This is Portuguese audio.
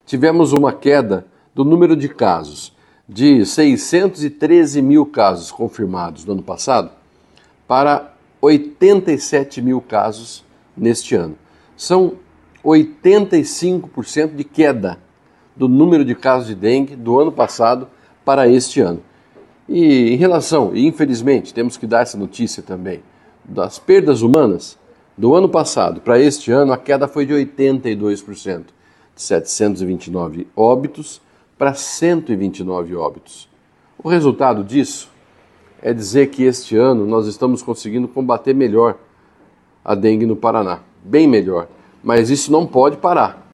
tivemos uma queda do número de casos de 613 mil casos confirmados no ano passado para 87 mil casos neste ano. São 85% de queda do número de casos de dengue do ano passado para este ano. E em relação, e infelizmente temos que dar essa notícia também, das perdas humanas, do ano passado para este ano a queda foi de 82%, de 729 óbitos para 129 óbitos. O resultado disso é dizer que este ano nós estamos conseguindo combater melhor a dengue no Paraná, bem melhor, mas isso não pode parar.